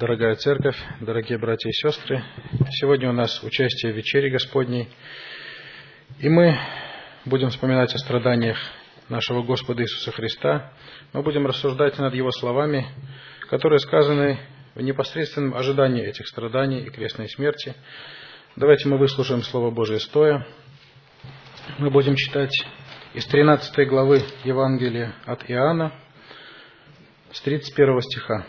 Дорогая Церковь, дорогие братья и сестры, сегодня у нас участие в вечере Господней, и мы будем вспоминать о страданиях нашего Господа Иисуса Христа. Мы будем рассуждать над Его словами, которые сказаны в непосредственном ожидании этих страданий и крестной смерти. Давайте мы выслушаем Слово Божие стоя. Мы будем читать из 13 главы Евангелия от Иоанна, с 31 стиха.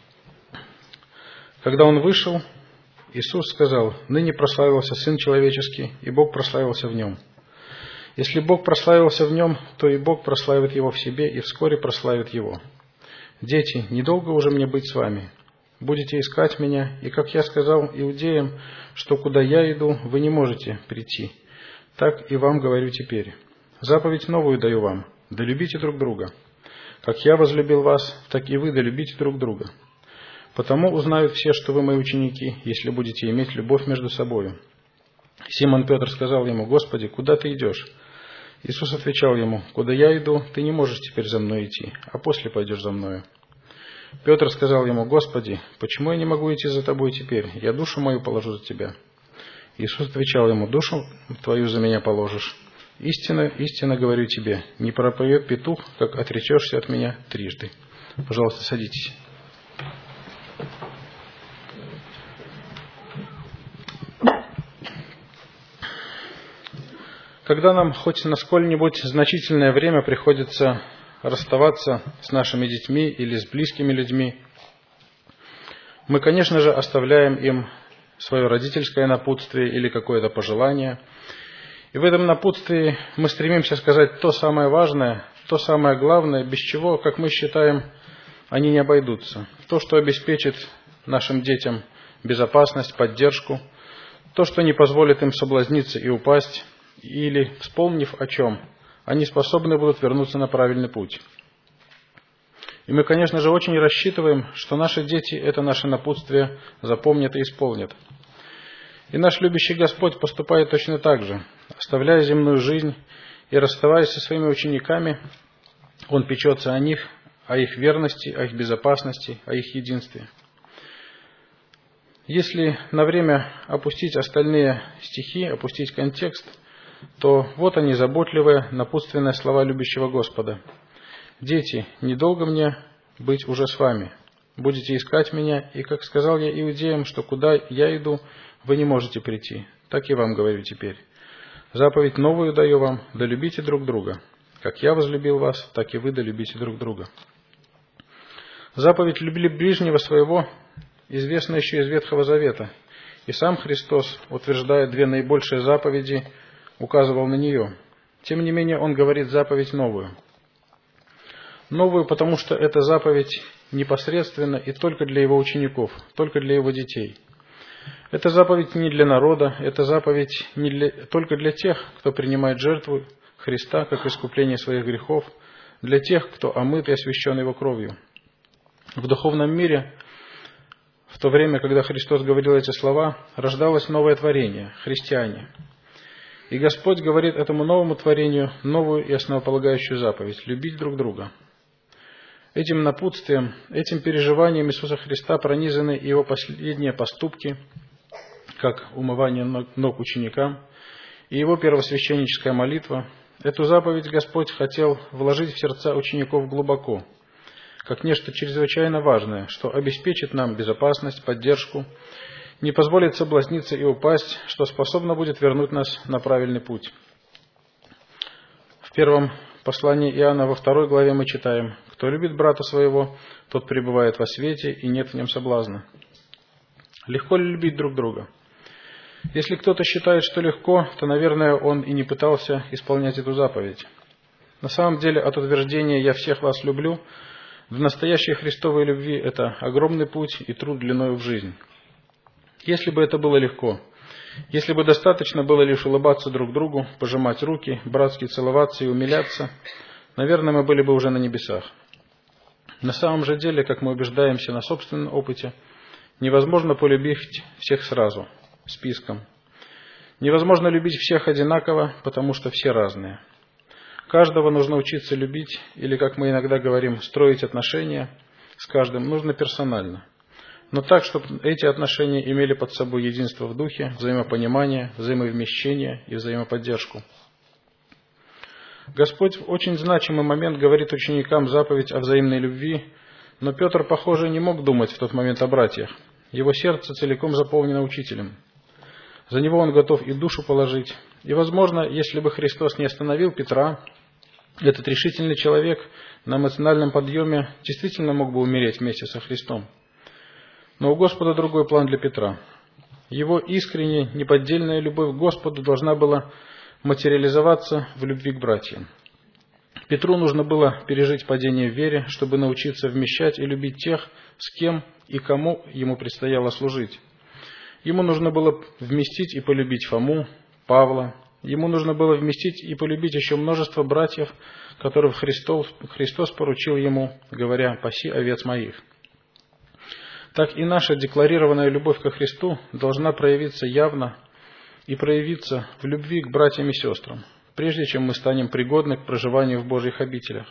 Когда Он вышел, Иисус сказал: «Ныне прославился Сын Человеческий, и Бог прославился в Нем. Если Бог прославился в Нем, то и Бог прославит Его в себе, и вскоре прославит Его. Дети, недолго уже мне быть с вами. Будете искать Меня, и, как я сказал иудеям, что куда я иду, вы не можете прийти, так и вам говорю теперь. Заповедь новую даю вам: да любите друг друга. Как я возлюбил вас, так и вы да любите друг друга. Потому узнают все, что вы мои ученики, если будете иметь любовь между собою». Симон Петр сказал Ему: «Господи, куда Ты идешь?» Иисус отвечал ему: «Куда я иду, ты не можешь теперь за мной идти, а после пойдешь за мною». Петр сказал Ему: «Господи, почему я не могу идти за Тобой теперь? Я душу мою положу за Тебя». Иисус отвечал ему: «Душу твою за Меня положишь. Истинно, истинно говорю тебе, не пропоет петух, как отречешься от Меня трижды». Пожалуйста, садитесь. Когда нам хоть на сколь-нибудь значительное время приходится расставаться с нашими детьми или с близкими людьми, мы, конечно же, оставляем им свое родительское напутствие или какое-то пожелание. И в этом напутствии мы стремимся сказать то самое важное, то самое главное, без чего, как мы считаем, они не обойдутся. То, что обеспечит нашим детям безопасность, поддержку, то, что не позволит им соблазниться и упасть, или, вспомнив о чем, они способны будут вернуться на правильный путь. И мы, конечно же, очень рассчитываем, что наши дети это наше напутствие запомнят и исполнят. И наш любящий Господь поступает точно так же. Оставляя земную жизнь и расставаясь со своими учениками, Он печется о них, о их верности, о их безопасности, о их единстве. Если на время опустить остальные стихи, опустить контекст, то вот они, заботливые, напутственные слова любящего Господа. «Дети, недолго мне быть уже с вами. Будете искать Меня, и, как сказал я иудеям, что куда я иду, вы не можете прийти, так и вам говорю теперь. Заповедь новую даю вам: да любите друг друга. Как я возлюбил вас, так и вы да любите друг друга». Заповедь «люби ближнего своего» известна еще из Ветхого Завета, и сам Христос, утверждая две наибольшие заповеди, указывал на нее. Тем не менее, Он говорит заповедь новую. Новую, потому что эта заповедь непосредственно и только для Его учеников, только для Его детей. Эта заповедь не для народа, эта заповедь только для тех, кто принимает жертву Христа как искупление своих грехов, для тех, кто омыт и освящен Его кровью. В духовном мире, в то время, когда Христос говорил эти слова, рождалось новое творение – христиане. И Господь говорит этому новому творению новую и основополагающую заповедь – любить друг друга. Этим напутствием, этим переживанием Иисуса Христа пронизаны Его последние поступки, как умывание ног ученикам, и Его первосвященническая молитва. Эту заповедь Господь хотел вложить в сердца учеников глубоко, как нечто чрезвычайно важное, что обеспечит нам безопасность, поддержку, не позволит соблазниться и упасть, что способно будет вернуть нас на правильный путь. В первом послании Иоанна во 2 главе мы читаем: «Кто любит брата своего, тот пребывает во свете, и нет в нем соблазна». Легко ли любить друг друга? Если кто-то считает, что легко, то, наверное, он и не пытался исполнять эту заповедь. На самом деле, от утверждения «я всех вас люблю» в настоящей Христовой любви это огромный путь и труд длиною в жизнь. Если бы это было легко, если бы достаточно было лишь улыбаться друг другу, пожимать руки, братски целоваться и умиляться, наверное, мы были бы уже на небесах. На самом же деле, как мы убеждаемся на собственном опыте, невозможно полюбить всех сразу, списком. Невозможно любить всех одинаково, потому что все разные. Каждого нужно учиться любить, или, как мы иногда говорим, строить отношения с каждым нужно персонально. но так, чтобы эти отношения имели под собой единство в духе, взаимопонимание, взаимовмещение и взаимоподдержку. Господь в очень значимый момент говорит ученикам заповедь о взаимной любви, но Петр, похоже, не мог думать в тот момент о братьях. Его сердце целиком заполнено учителем. За него он готов и душу положить. И, возможно, если бы Христос не остановил Петра, этот решительный человек на эмоциональном подъеме действительно мог бы умереть вместе со Христом. Но у Господа другой план для Петра. Его искренняя, неподдельная любовь к Господу должна была материализоваться в любви к братьям. Петру нужно было пережить падение в вере, чтобы научиться вмещать и любить тех, с кем и кому ему предстояло служить. Ему нужно было вместить и полюбить Фому, Павла. Ему нужно было вместить и полюбить еще множество братьев, которых Христос поручил ему, говоря: «Паси овец моих». Так и наша декларированная любовь ко Христу должна проявиться явно и проявиться в любви к братьям и сестрам, прежде чем мы станем пригодны к проживанию в Божьих обителях.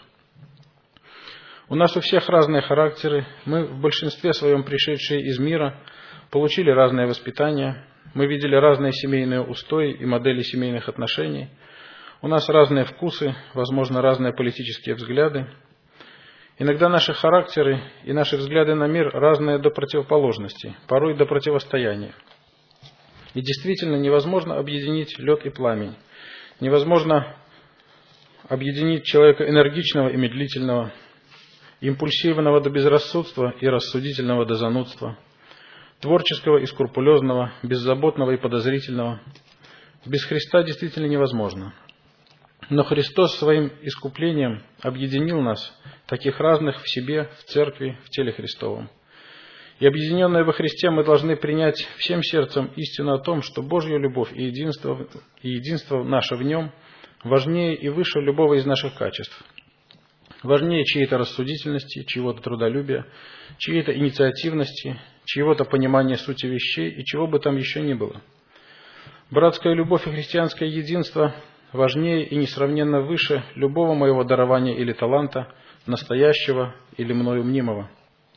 У нас у всех разные характеры, мы в большинстве своем пришедшие из мира, получили разное воспитание, мы видели разные семейные устои и модели семейных отношений, у нас разные вкусы, возможно, разные политические взгляды. Иногда наши характеры и наши взгляды на мир разные до противоположности, порой до противостояния. И действительно невозможно объединить лед и пламень, невозможно объединить человека энергичного и медлительного, импульсивного до безрассудства и рассудительного до занудства, творческого и скрупулезного, беззаботного и подозрительного. Без Христа действительно невозможно. Но Христос своим искуплением объединил нас, таких разных, в себе, в церкви, в теле Христовом. И объединенные во Христе мы должны принять всем сердцем истину о том, что Божья любовь и единство наше в Нем важнее и выше любого из наших качеств. Важнее чьей-то рассудительности, чьего-то трудолюбия, чьей-то инициативности, чьего-то понимания сути вещей и чего бы там еще ни было. Братская любовь и христианское единство важнее и несравненно выше любого моего дарования или таланта, настоящего или мною мнимого.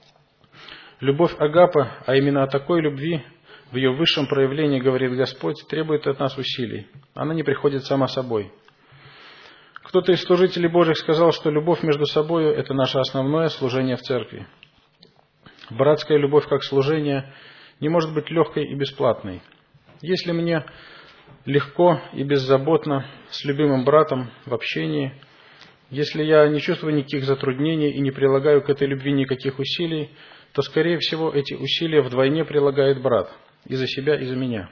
Любовь агапа, а именно о такой любви, в ее высшем проявлении, говорит Господь, требует от нас усилий. Она не приходит сама собой. Кто-то из служителей Божьих сказал, что любовь между собой – это наше основное служение в церкви. Братская любовь как служение не может быть легкой и бесплатной. Если мне легко и беззаботно с любимым братом в общении, если я не чувствую никаких затруднений и не прилагаю к этой любви никаких усилий, то, скорее всего, эти усилия вдвойне прилагает брат, и за себя, и за меня.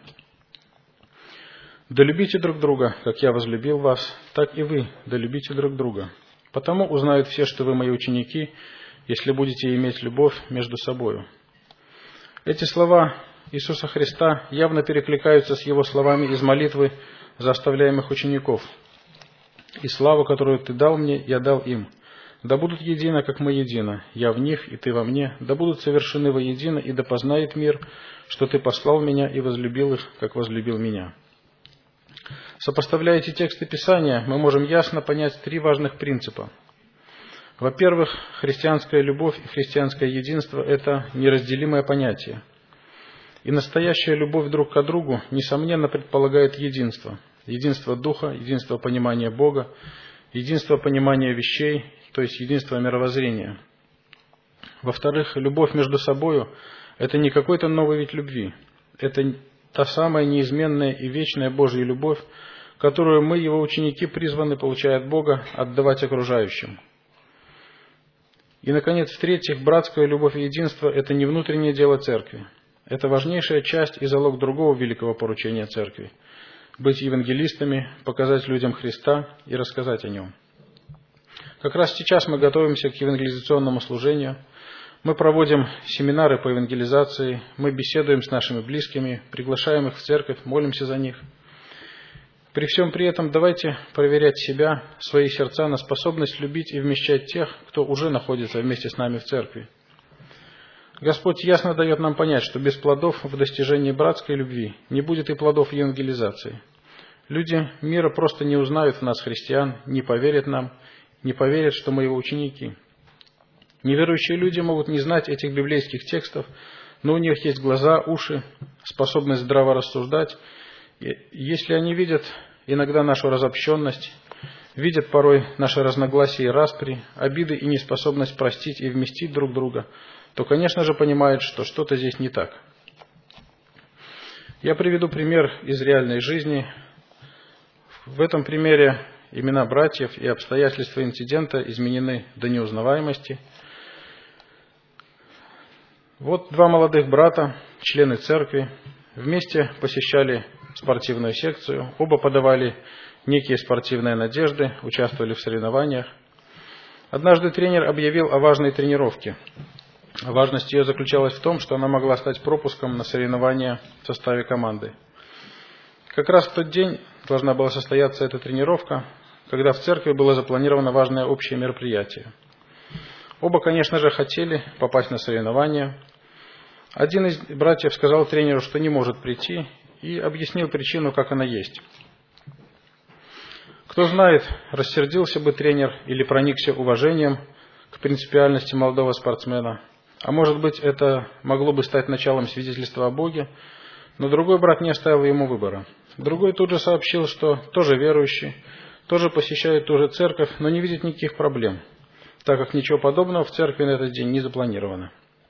Да любите друг друга, как я возлюбил вас, так и вы да любите друг друга. Потому узнают все, что вы мои ученики, если будете иметь любовь между собою. Эти слова Иисуса Христа явно перекликаются с Его словами из молитвы за оставляемых учеников. «И славу, которую Ты дал мне, я дал им. Да будут едино, как мы едино, я в них, и Ты во мне. Да будут совершены воедино, и да познает мир, что Ты послал меня и возлюбил их, как возлюбил меня». Сопоставляя эти тексты Писания, мы можем ясно понять три важных принципа. Во-первых, христианская любовь и христианское единство – это неразделимое понятие. И настоящая любовь друг к другу, несомненно, предполагает единство. Единство духа, единство понимания Бога, единство понимания вещей, то есть единство мировоззрения. Во-вторых, любовь между собою – это не какой-то новый вид любви. Это та самая неизменная и вечная Божья любовь, которую мы, Его ученики, призваны, получая от Бога, отдавать окружающим. И, наконец, в-третьих, братская любовь и единство – это не внутреннее дело церкви. Это важнейшая часть и залог другого великого поручения церкви – быть евангелистами, показать людям Христа и рассказать о Нем. Как раз сейчас мы готовимся к евангелизационному служению. Мы проводим семинары по евангелизации, мы беседуем с нашими близкими, приглашаем их в церковь, молимся за них. При всем при этом давайте проверять себя, свои сердца на способность любить и вмещать тех, кто уже находится вместе с нами в церкви. Господь ясно дает нам понять, что без плодов в достижении братской любви не будет и плодов евангелизации. Люди мира просто не узнают в нас христиан, не поверят нам, не поверят, что мы Его ученики. Неверующие люди могут не знать этих библейских текстов, но у них есть глаза, уши, способность здраво рассуждать. И если они видят иногда нашу разобщенность, видят порой наши разногласия и распри, обиды и неспособность простить и вместить друг друга, то, конечно же, понимают, что что-то здесь не так. Я приведу пример из реальной жизни. В этом примере имена братьев и обстоятельства инцидента изменены до неузнаваемости. Вот два молодых брата, члены церкви, вместе посещали спортивную секцию, оба подавали некие спортивные надежды, участвовали в соревнованиях. Однажды тренер объявил о важной тренировке. Важность ее заключалась в том, что она могла стать пропуском на соревнования в составе команды. Как раз в тот день должна была состояться эта тренировка, когда в церкви было запланировано важное общее мероприятие. Оба, конечно же, хотели попасть на соревнования. Один из братьев сказал тренеру, что не может прийти, и объяснил причину, как она есть. Кто знает, рассердился бы тренер или проникся уважением к принципиальности молодого спортсмена. А может быть, это могло бы стать началом свидетельства о Боге, но другой брат не оставил ему выбора. Другой тут же сообщил, что тоже верующий, тоже посещает ту же церковь, но не видит никаких проблем, так как ничего подобного в церкви на этот день не запланировано.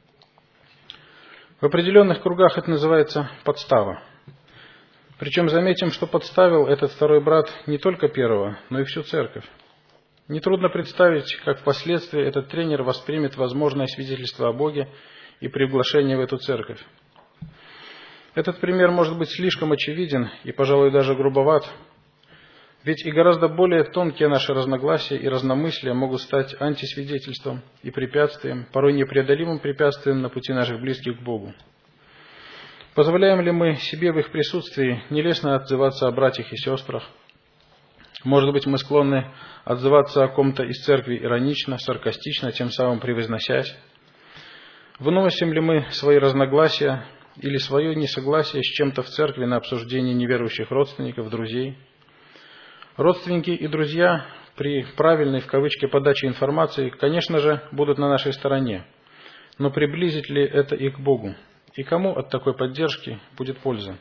В определенных кругах это называется подстава. Причем заметим, что подставил этот второй брат не только первого, но и всю церковь. Нетрудно представить, как впоследствии этот тренер воспримет возможное свидетельство о Боге и приглашение в эту церковь. Этот пример может быть слишком очевиден и, пожалуй, даже грубоват, ведь и гораздо более тонкие наши разногласия и разномыслия могут стать антисвидетельством и препятствием, порой непреодолимым препятствием на пути наших близких к Богу. Позволяем ли мы себе в их присутствии нелестно отзываться о братьях и сестрах? Может быть, мы склонны отзываться о ком-то из церкви иронично, саркастично, тем самым превозносясь? Выносим ли мы свои разногласия или свое несогласие с чем-то в церкви на обсуждение неверующих родственников, друзей? Родственники и друзья при правильной, в кавычки, подаче информации, конечно же, будут на нашей стороне. Но приблизит ли это их к Богу? И кому от такой поддержки будет польза?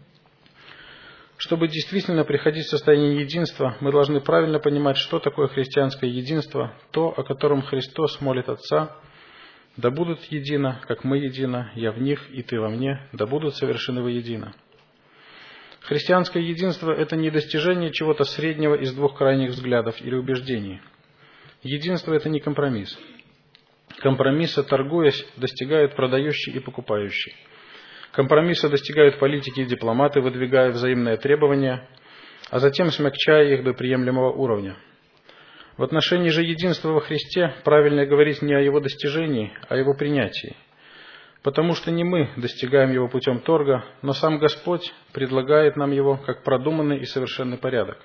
Чтобы действительно приходить в состояние единства, мы должны правильно понимать, что такое христианское единство, то, о котором Христос молит Отца: «Да будут едино, как мы едино, я в них, и ты во мне, да будут совершены воедино». Христианское единство – это не достижение чего-то среднего из двух крайних взглядов или убеждений. Единство – это не компромисс. Компромисса, торгуясь, достигают продающий и покупающий. Компромисса достигают политики и дипломаты, выдвигая взаимные требования, а затем смягчая их до приемлемого уровня. В отношении же единства во Христе правильно говорить не о его достижении, а о его принятии. Потому что не мы достигаем его путем торга, но сам Господь предлагает нам его как продуманный и совершенный порядок.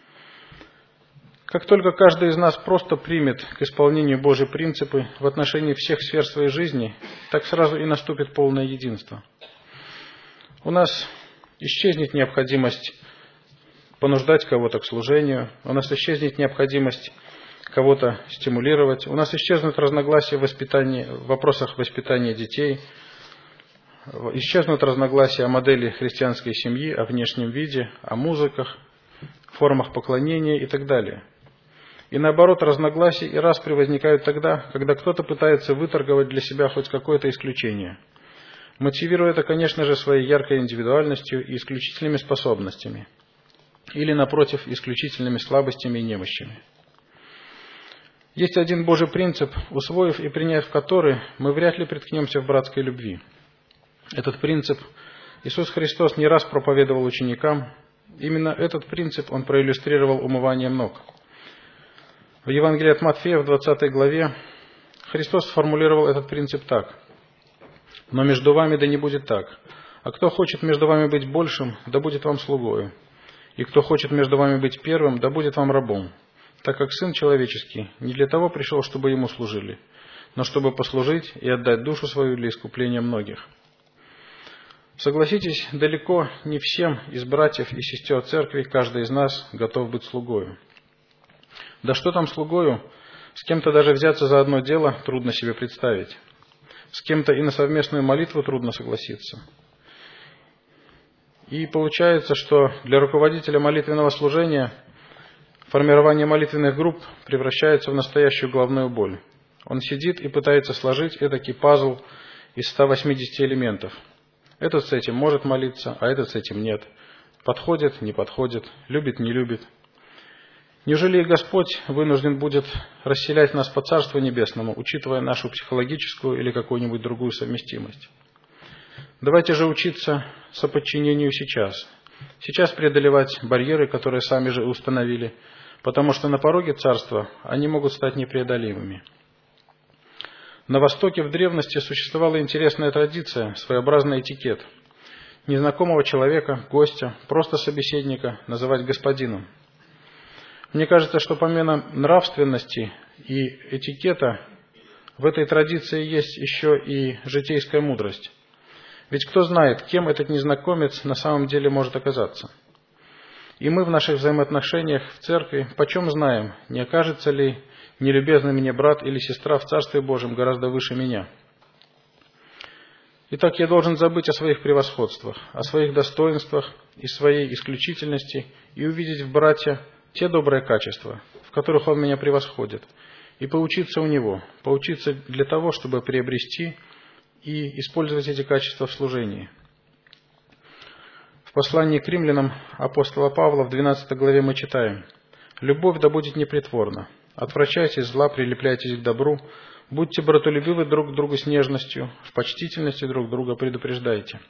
Как только каждый из нас просто примет к исполнению Божьи принципы в отношении всех сфер своей жизни, так сразу и наступит полное единство. У нас исчезнет необходимость понуждать кого-то к служению, у нас исчезнет необходимость кого-то стимулировать, у нас исчезнут разногласия в вопросах воспитания детей, исчезнут разногласия о модели христианской семьи, о внешнем виде, о музыках, формах поклонения и так далее. И наоборот, разногласия и распри возникают тогда, когда кто-то пытается выторговать для себя хоть какое-то исключение, мотивируя это, конечно же, своей яркой индивидуальностью и исключительными способностями, или, напротив, исключительными слабостями и немощами. Есть один Божий принцип, усвоив и приняв который, мы вряд ли приткнемся в братской любви. Этот принцип Иисус Христос не раз проповедовал ученикам. Именно этот принцип Он проиллюстрировал умыванием ног. В Евангелии от Матфея в 20 главе Христос сформулировал этот принцип так: «Но между вами да не будет так. А кто хочет между вами быть большим, да будет вам слугою. И кто хочет между вами быть первым, да будет вам рабом. Так как Сын Человеческий не для того пришел, чтобы Ему служили, но чтобы послужить и отдать душу свою для искупления многих». Согласитесь, далеко не всем из братьев и сестер церкви каждый из нас готов быть слугою. Да что там слугою, с кем-то даже взяться за одно дело трудно себе представить. С кем-то и на совместную молитву трудно согласиться. И получается, что для руководителя молитвенного служения формирование молитвенных групп превращается в настоящую головную боль. Он сидит и пытается сложить этакий пазл из 180 элементов. Этот с этим может молиться, а этот с этим нет. Подходит, не подходит, любит, не любит. Неужели и Господь вынужден будет расселять нас по Царству Небесному, учитывая нашу психологическую или какую-нибудь другую совместимость? Давайте же учиться соподчинению сейчас. Сейчас преодолевать барьеры, которые сами же установили, потому что на пороге Царства они могут стать непреодолимыми. На Востоке в древности существовала интересная традиция, своеобразный этикет. Незнакомого человека, гостя, просто собеседника называть господином. Мне кажется, что помимо нравственности и этикета в этой традиции есть еще и житейская мудрость. Ведь кто знает, кем этот незнакомец на самом деле может оказаться. И мы в наших взаимоотношениях в церкви почем знаем, не окажется ли нелюбезный мне брат или сестра в Царстве Божьем гораздо выше меня. Итак, я должен забыть о своих превосходствах, о своих достоинствах и своей исключительности и увидеть в брате те добрые качества, в которых он меня превосходит, и поучиться у него, поучиться для того, чтобы приобрести и использовать эти качества в служении. В послании к римлянам апостола Павла в 12 главе мы читаем: «Любовь да будет непритворна, отвращайтесь зла, прилепляйтесь к добру, будьте братолюбивы друг к другу с нежностью, в почтительности друг друга предупреждайте».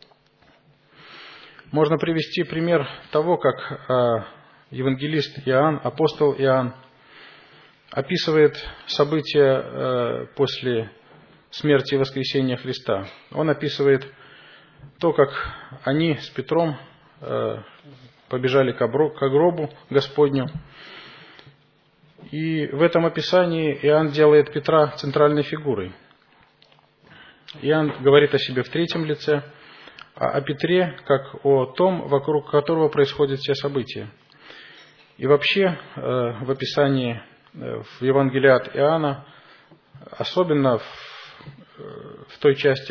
Можно привести пример того, как евангелист Иоанн, апостол Иоанн, описывает события после смерти и воскресения Христа. Он описывает то, как они с Петром побежали к гробу Господню. И в этом описании Иоанн делает Петра центральной фигурой. Иоанн говорит о себе в третьем лице, а о Петре как о том, вокруг которого происходят все события. И вообще в описании в Евангелии от Иоанна, особенно в той части,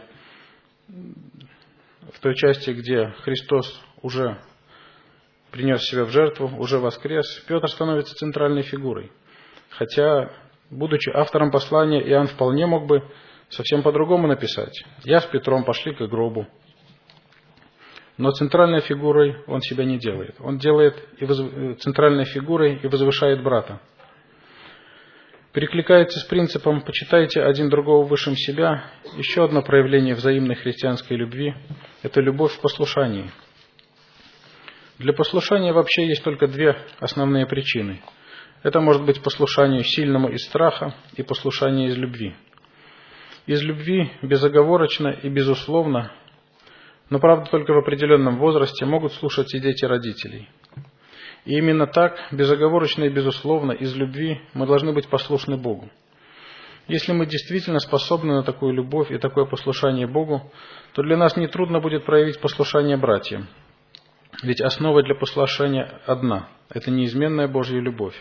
где Христос уже принес себя в жертву, уже воскрес, Петр становится центральной фигурой. Хотя, будучи автором послания, Иоанн вполне мог бы совсем по-другому написать: «Я с Петром пошли к гробу». Но центральной фигурой он себя не делает. Он делает центральной фигурой и возвышает брата. Перекликается с принципом «почитайте один другого высшим себя». Еще одно проявление взаимной христианской любви – это любовь в послушании. Для послушания вообще есть только две основные причины. Это может быть послушание сильному из страха и послушание из любви. Из любви безоговорочно и безусловно, но, правда, только в определенном возрасте могут слушать и дети родителей. И именно так, безоговорочно и безусловно, из любви мы должны быть послушны Богу. Если мы действительно способны на такую любовь и такое послушание Богу, то для нас нетрудно будет проявить послушание братьям. Ведь основа для послушания одна – это неизменная Божья любовь.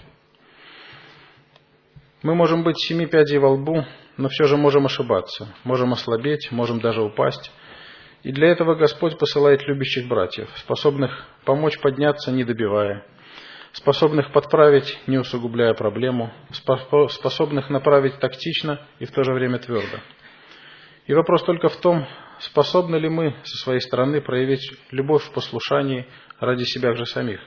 Мы можем быть 7 пядей во лбу, но все же можем ошибаться, можем ослабеть, можем даже упасть. И для этого Господь посылает любящих братьев, способных помочь подняться, не добивая, способных подправить, не усугубляя проблему, способных направить тактично и в то же время твердо. И вопрос только в том, способны ли мы со своей стороны проявить любовь в послушании ради себя же самих.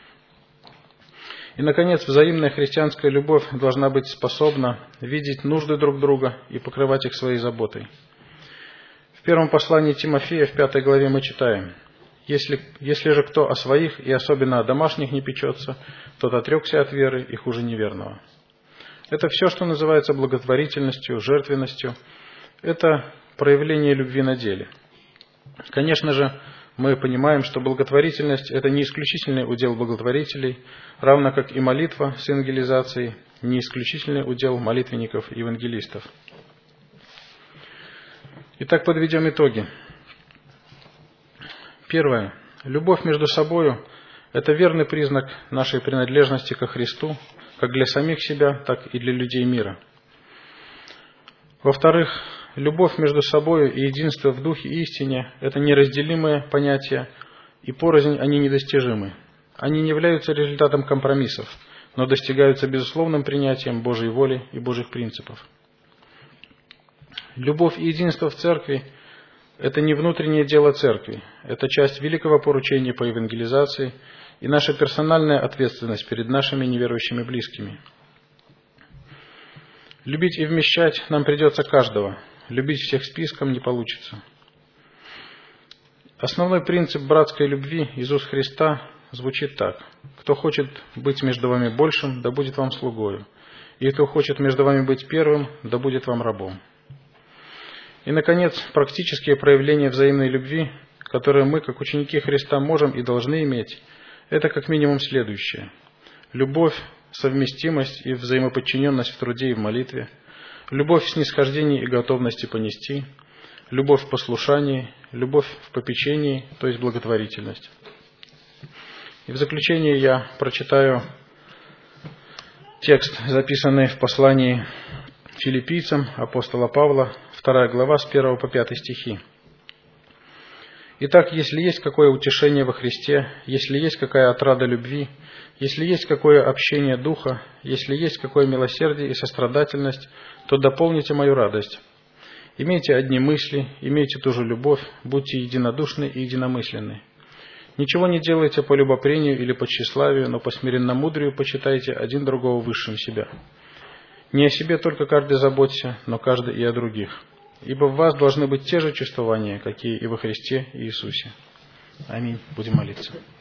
И, наконец, взаимная христианская любовь должна быть способна видеть нужды друг друга и покрывать их своей заботой. В первом послании Тимофея, в 5 главе мы читаем: «Если же кто о своих и особенно о домашних не печется, тот отрекся от веры и хуже неверного». Это все, что называется благотворительностью, жертвенностью. Это проявление любви на деле. Конечно же, мы понимаем, что благотворительность – это не исключительный удел благотворителей, равно как и молитва с евангелизацией – не исключительный удел молитвенников и евангелистов. Итак, подведем итоги. Первое. Любовь между собою – это верный признак нашей принадлежности ко Христу, как для самих себя, так и для людей мира. Во-вторых, Любовь между собой и единство в духе и истине – это неразделимые понятия, и порознь они недостижимы. Они не являются результатом компромиссов, но достигаются безусловным принятием Божьей воли и Божьих принципов. Любовь и единство в церкви – это не внутреннее дело церкви, это часть великого поручения по евангелизации и наша персональная ответственность перед нашими неверующими близкими. Любить и вмещать нам придется каждого, любить всех списком не получится. Основной принцип братской любви Иисуса Христа звучит так: «Кто хочет быть между вами большим, да будет вам слугою, и кто хочет между вами быть первым, да будет вам рабом». И, наконец, практические проявления взаимной любви, которые мы, как ученики Христа, можем и должны иметь, это как минимум следующее: любовь, совместимость и взаимоподчиненность в труде и в молитве, любовь в снисхождении и готовности понести, любовь в послушании, любовь в попечении, то есть благотворительность. И в заключение я прочитаю текст, записанный в послании филиппийцам апостола Павла, 2 глава, с 1 по 5 стихи. «Итак, если есть какое утешение во Христе, если есть какая отрада любви, если есть какое общение духа, если есть какое милосердие и сострадательность, то дополните мою радость. Имейте одни мысли, имейте ту же любовь, будьте единодушны и единомысленны. Ничего не делайте по любопрению или по тщеславию, но по смиренномудрию почитайте один другого высшим себя. Не о себе только каждый заботься, но каждый и о других. Ибо в вас должны быть те же чувствования, какие и во Христе Иисусе». Аминь. Будем молиться.